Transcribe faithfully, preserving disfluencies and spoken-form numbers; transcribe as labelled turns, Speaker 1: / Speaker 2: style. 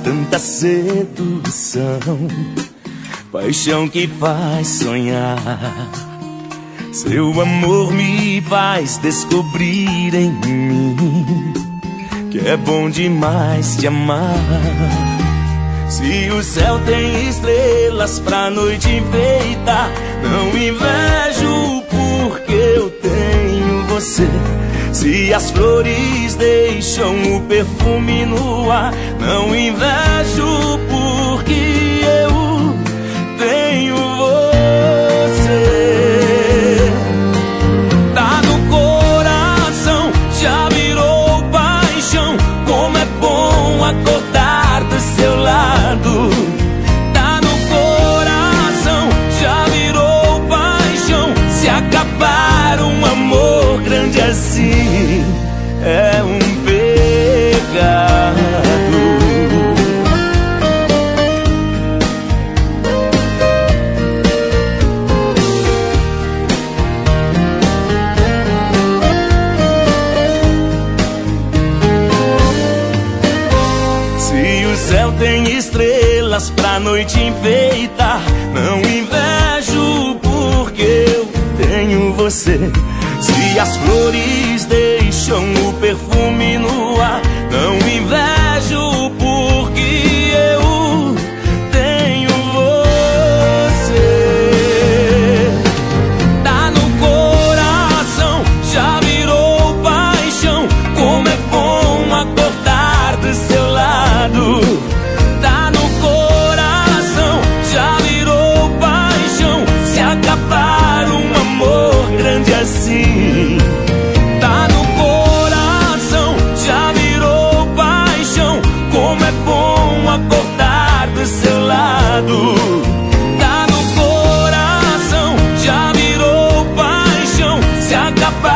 Speaker 1: tanta sedução, paixão que faz sonhar. Seu amor me faz descobrir em mim que é bom demais te amar. Se o céu tem estrelas pra noite enfeitar, não invejo porque eu tenho você. Se as flores deixam o perfume no ar, não invejo porque eu tenho você. Tá no coração, já virou paixão. Como é bom acordar do seu lado. Tá no coração, já virou paixão. Se acabar um amor grande assim, é um pecado. Se o céu tem estrelas pra noite enfeitar, não invejo porque eu tenho você. Se as flores deixam o perfume no ar, não invejo porque eu tenho você. Tá no coração, já virou paixão. Como é bom acordar do seu lado. Tá no coração, já virou paixão. Se acabar um amor grande assim, tá no coração, já virou paixão. Como é bom acordar do seu lado. Tá no coração, já virou paixão. Se acabar